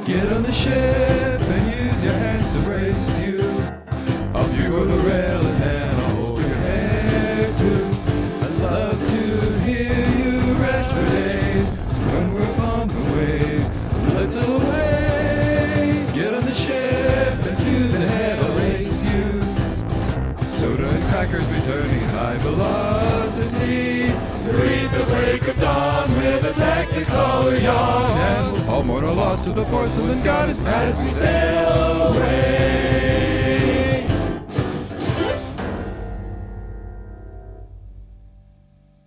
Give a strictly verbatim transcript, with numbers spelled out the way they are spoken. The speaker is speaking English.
Get on the ship and use your hands to brace you. Up you go the rail and then I'll hold your head too. I'd love to hear you rash for days when we're upon the waves. Let's away. Get on the ship and to the head I'll race you. Soda and crackers returning high velocity. Greet the break of dawn with a technicolor yawn, and we'll all mourn our loss to the porcelain goddess as we sail away.